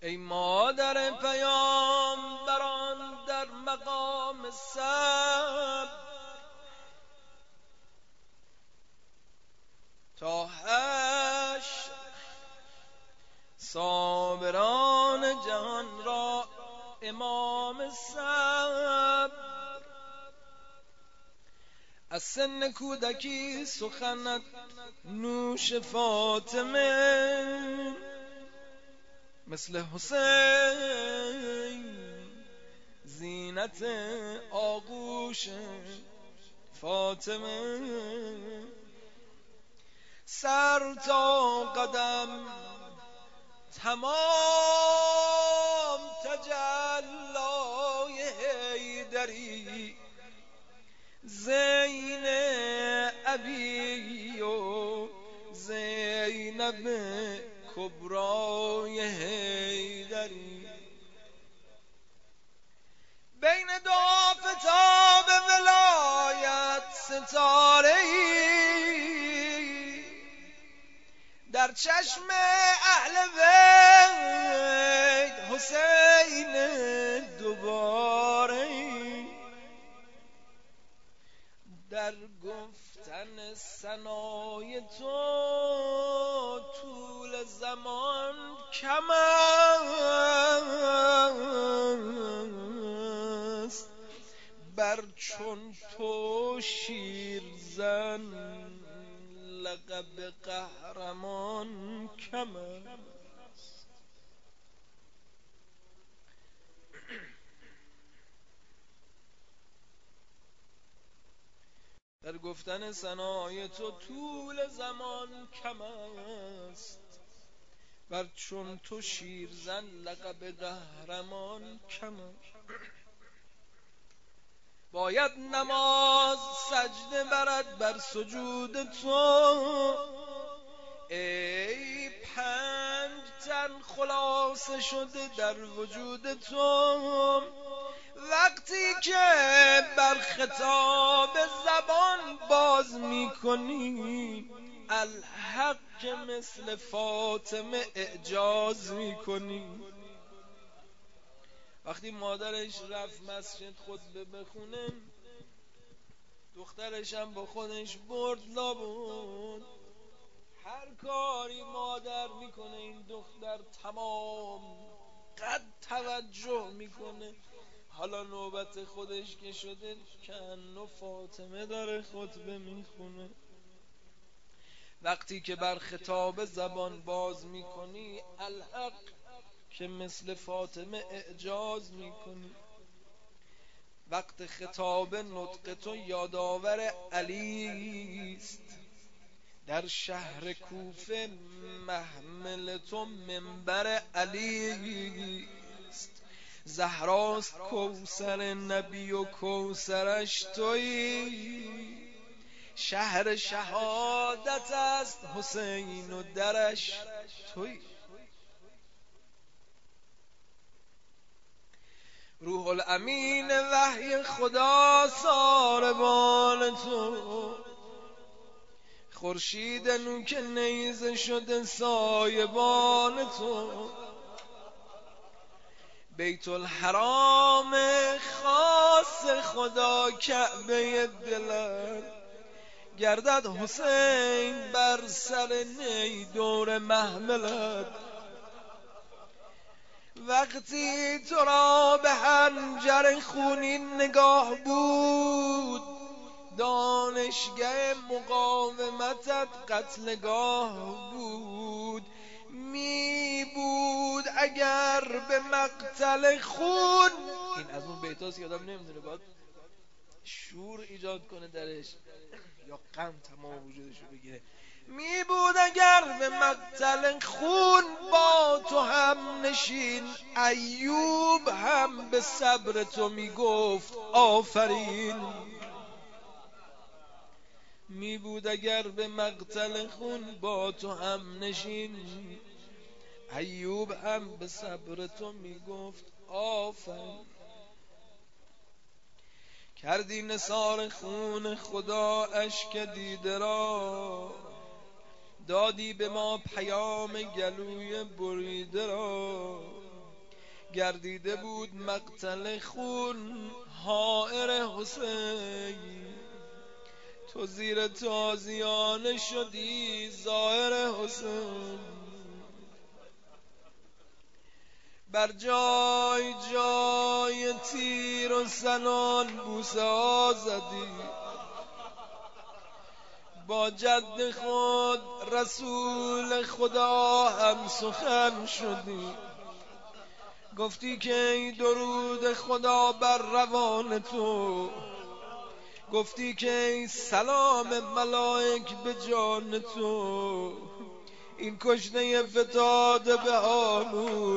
ای مادر پیامبران در مقام صبر، تا حشر صابران جهان را امام صبر. از سن کودکی سخنت نوش فاطمه، مثل حسین زینت آغوش فاطمه. سر تا قدم تمام تجلای حیدری، زین ابی و زینب کبرای حیدری. بین دو آفتاب ولایت ستاره‌ای، در چشم اهل بیت حسین دوباره‌ای. در گفتن ثنای تو طول زمان کم است، بر چون تو شیرزن لقب قهرمان کم است. در گفتن ثنای تو طول زمان کم است، بر چون تو شیرزن لقب قهرمان کم است. باید نماز سجده برد بر سجود تو، ای 5 تن خلاصه شده در وجود تو. وقتی که بر خطاب زبان باز میکنی، الحق که مثل فاطمه اعجاز میکنی. وقتی مادرش رفت مسجد خطبه بخونه، دخترش هم با خودش برد لابد. هر کاری مادر میکنه این دختر تمام قد توجه میکنه. حالا نوبت خودش که شده کنو فاطمه داره خطبه میخونه. وقتی که بر خطاب زبان باز میکنی، الحق که مثل فاطمه اعجاز میکنی. وقت خطاب نطق تو یادآور علی است، در شهر کوفه محمل تو منبر علی است. زهراست کوثر نبی و کوثرش تویی، شهر شهادت است حسین و درش تویی. روح الامین وحی خدا ساربان تو، خورشید نوک نیزه شده سایبان تو. بیت الحرام خاص خدا کعبه دلت، گردد حسین بر سر نی دور محملت. وقتی تو را به حنجر خونین نگاه بود، دانشگاه مقاومتت قتلگاه بود. می بود اگر به مقتل خون، این از اون بیتاست که آدم نمیدونه باید شور ایجاد کنه درش یا غم تمام وجودشو بگیره. می بود اگر به مقتل خون با تو هم نشین، ایوب هم به صبر تو می گفت آفرین. می بود اگر به مقتل خون با تو هم نشین، ایوب هم به صبر تو می گفت آفرین. کردی نثار خون خدا اشک دیده را، دادی به ما پیام گلوی بریده را. گردیده بود مقتل خون حائر حسین. تو زیر تازیانه شدی ظاهر حسین. بر جای جای تیر و سنان بوسه ها زدی. با جد خود رسول خدا هم سخن شدی. گفتی که ای درود خدا بر روان تو. گفتی که ای سلام ملائک به جان تو. این کشته فتاده به هامون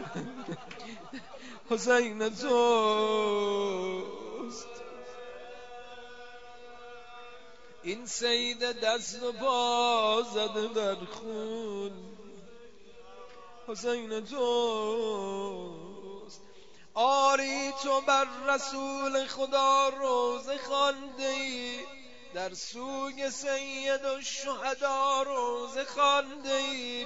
حسین توست. این سید دست و پا زده در خون حسین توست. آری تو بر رسول خدا روزه خوانده ای، در سوی سید الشهدا روزه خوانده ای.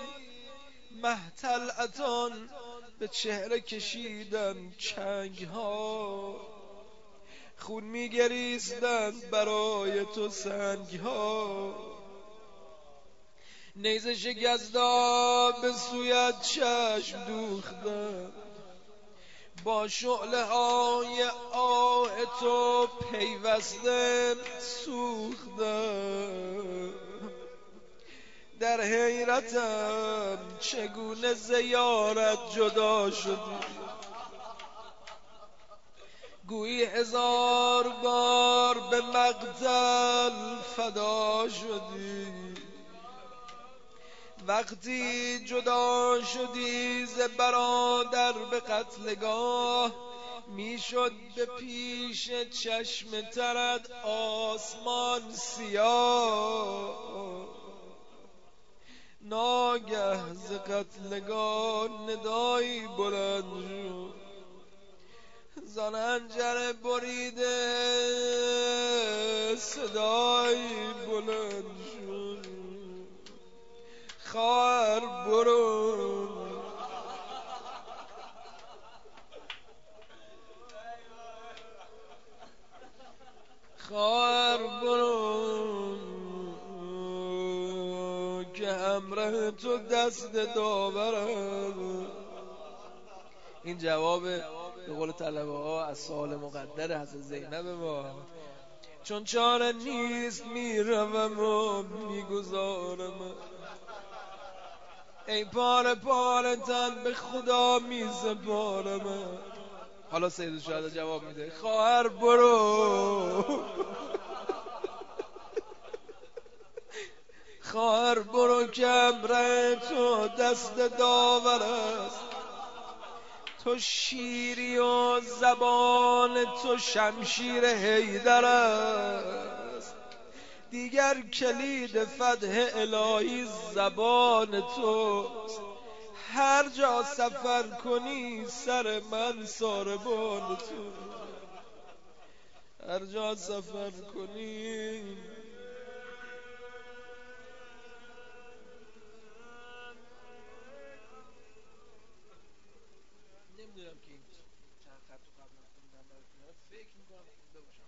محتلعتان به چهره کشیدن چنگ ها، خون میگریستند برای تو سنگ ها. نیزه شکستا به سویت چشم دوختند، با شعله های آه تو پیوسته سوختند. در حیرتم چگونه زیارت جدا شدی، گویی 1000 بار به مقتل فدا شدی. وقتی جدا شدی ز برادر به قتلگاه، میشد به پیش چشم ترت آسمان سیاه. ناگه ز قتلگاه ندایی بلند شد، زان حنجر بریده صدایی بلند شد. خواهر برو، خواهر برو که همراه تو دست داورم. این جواب به قول طلبه ها از سوال مقدر حضرت زینب ما. چون چاره نیست میروم و میگذارم، ای پاره پاره تن به خدا میسپارم. حالا سید الشهدا جواب میده خواهر برو، خواهر برو که امر تو دست داور است. تو شیری و زبان تو شمشیر حیدر است. دیگر کلید فتح الهی زبان توست. هر جا سفر کنی سر من ساربان تو. هر جا سفر کنی نمیدونم که این چند خط رو قبلا خوندم براتون، فکر میکنم خونده باشم.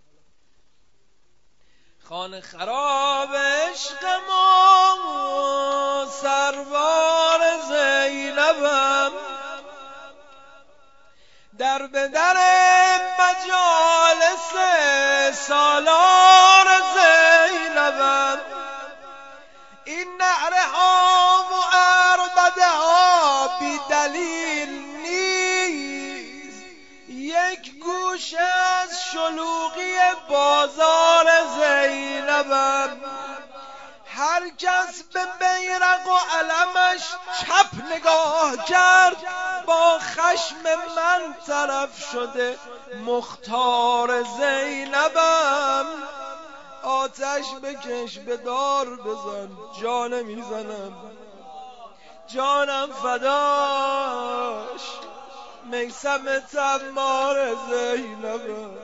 خانه خراب عشق ما سربار زینبم، در به در مجالس سالار زینبم. این نعره ها و عربده ها بی دلیل نیست، یک گوشه از شلوغی بازار زینبم. هر کس به بیرق و علمش چپ نگاه کرد، با خشم من طرف شده مختار زینبم. آتش بکش به دار بزن جان میزنم، جانم فداش میثم تمار زینبم.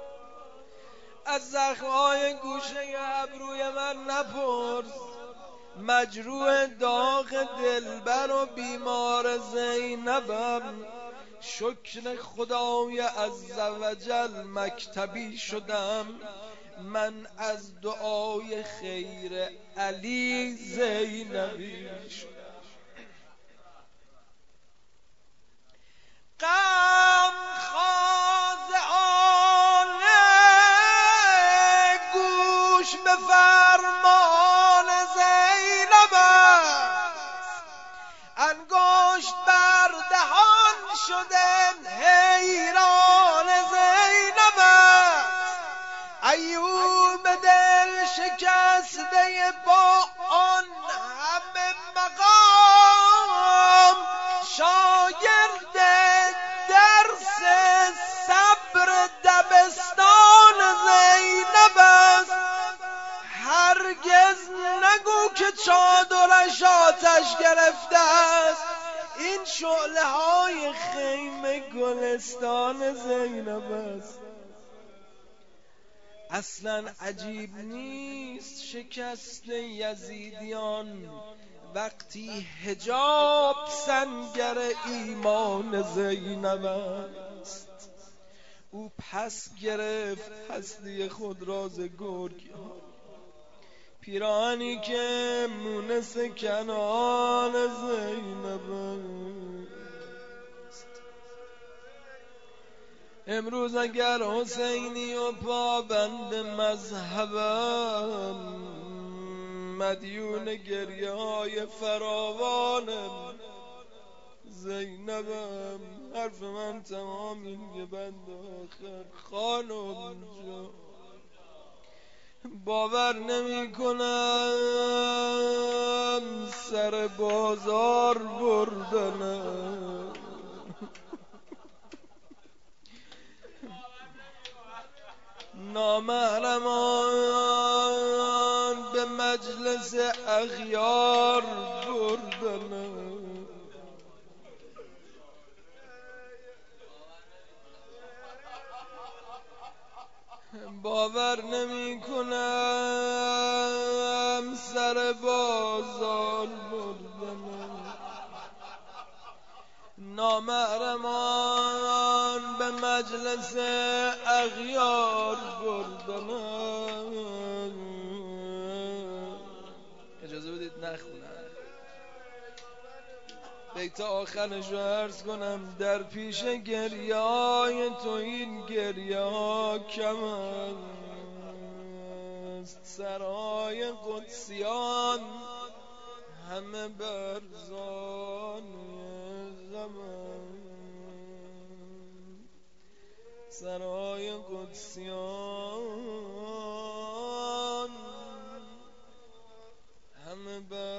از زخمهای گوشه ابروی من نپرس، مجروح داغ دلبر و بیمار زینبم، شکر خدای عزوجل مکتبی شدم، من از دعای خیر علی زینبی شدم. غم خواز آنه گوش به فرمان زینب است، انگشت بر دهان شده حیران زینب است، ایوب دل شکسته با آن همه مقام، شاگرد درس صبر دبستان زینب است، هرگز نگو که چادرش آتش گرفته است، این شعله های خیمه گلستان زینب است. اصلا عجیب نیست شکست یزیدیان وقتی حجاب سنگر ایمان زینب است. او پس گرفت هستی خود را ز گرگ، پیراهنی که مونس کنان زینب است. امروز اگر حسینی و پابند مذهبم، مدیون گریه های فراوانم زینبم، حرف من تمام این که بند آخر خانم جان، باور نمی کنم سر بازار بردنم، نامحرمان به مجلس اغیار بردنم، باور نمی کنم سر بازار بردنم، نامحرمان به مجلس اغیار بردنم. اجازه بدید نخونم بیت آخرش رو عرض کنم. در پیش گریای تو این گریه ها کم است، سرای قدسیان همه برزان زمان، سرای قدسیان همه